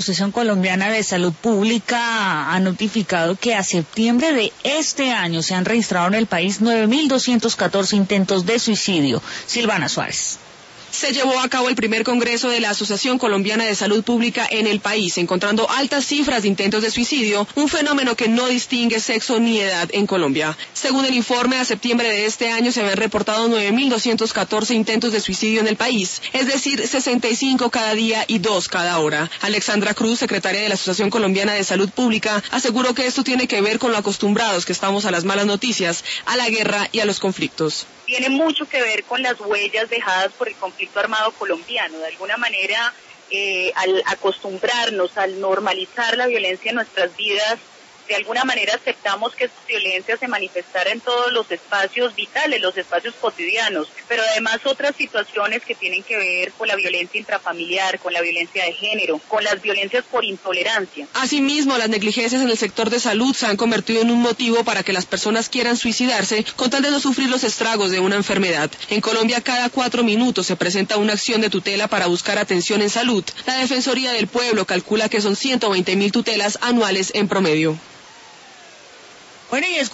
Asociación Colombiana de Salud Pública ha notificado que a septiembre de este año se han registrado en el país 9.214 intentos de suicidio. Silvana Suárez. Se llevó a cabo el primer congreso de la Asociación Colombiana de Salud Pública en el país, encontrando altas cifras de intentos de suicidio, un fenómeno que no distingue sexo ni edad en Colombia. Según el informe, a septiembre de este año se habían reportado 9.214 intentos de suicidio en el país, es decir, 65 cada día y 2 cada hora. Alexandra Cruz, secretaria de la Asociación Colombiana de Salud Pública, aseguró que esto tiene que ver con lo acostumbrados que estamos a las malas noticias, a la guerra y a los conflictos. Tiene mucho que ver con las huellas dejadas por el conflicto armado colombiano. De alguna manera, al acostumbrarnos, al normalizar la violencia en nuestras vidas, de alguna manera aceptamos que esta violencia se manifestara en todos los espacios vitales, los espacios cotidianos, pero además otras situaciones que tienen que ver con la violencia intrafamiliar, con la violencia de género, con las violencias por intolerancia. Asimismo, las negligencias en el sector de salud se han convertido en un motivo para que las personas quieran suicidarse con tal de no sufrir los estragos de una enfermedad. En Colombia, cada 4 minutos se presenta una acción de tutela para buscar atención en salud. La Defensoría del Pueblo calcula que son 120.000 tutelas anuales en promedio. Bueno, y